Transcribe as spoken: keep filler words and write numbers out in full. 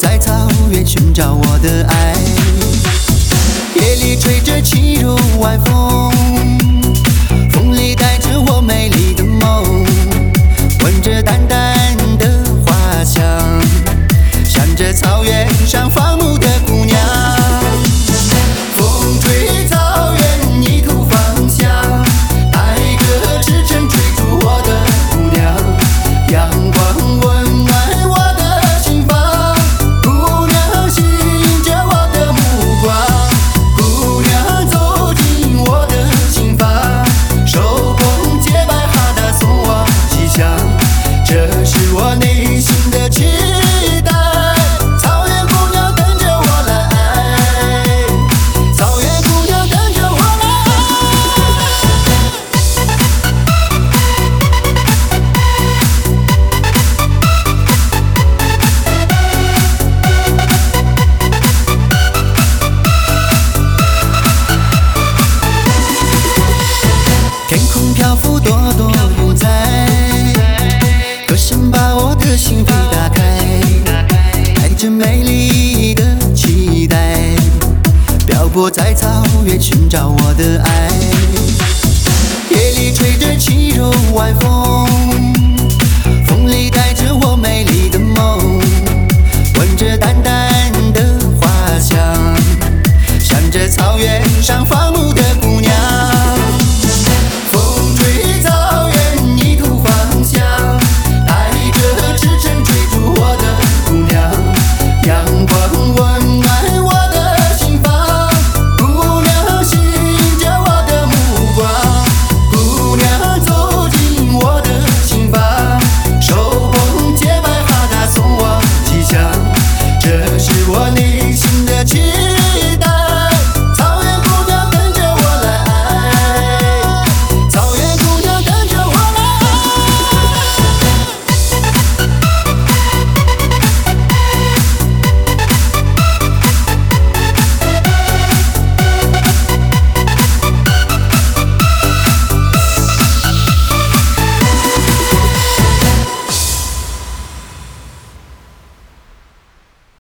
在草原寻找我的爱，夜里吹着轻柔晚风，风里带着我美丽的梦，闻着淡淡的花香，想着草原上放牧的姑娘。风吹草原泥土芳香，带个赤诚追逐我的姑娘，阳光温暖我的心房，姑娘吸引着我的目光，姑娘走进我的心房，手捧洁白哈达送我吉祥，这是我内心的期待。草原姑娘跟着我来爱，草原姑娘跟着我来天空漂浮朵朵云彩，歌声把我的心扉打开，带着美丽的期待，漂泊在草原寻找我的爱，夜里吹着轻柔晚风，